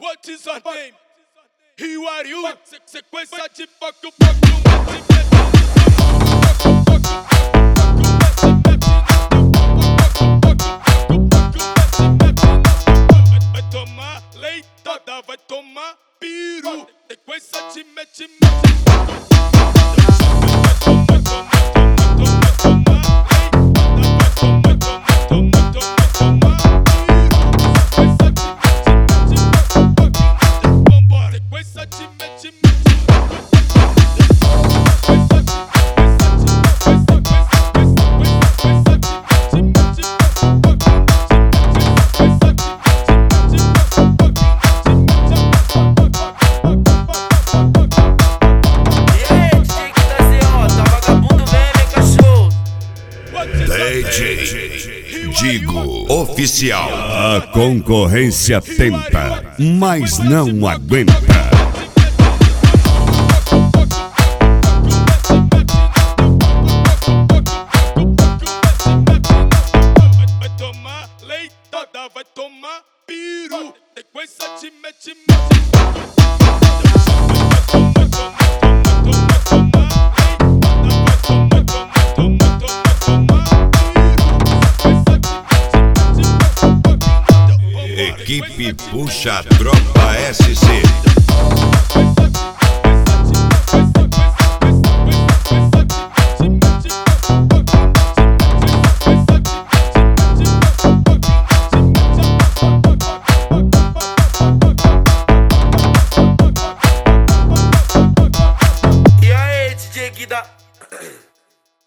What is your name? Who are you? Sequência de foco, vai tomar leitada, vai tomar piru. Sequência de mete. Digo oficial. A concorrência tenta, mas não aguenta. Vai tomar leitada, vai tomar piru. Sequência de mete. Equipe Puxa Tropa SC.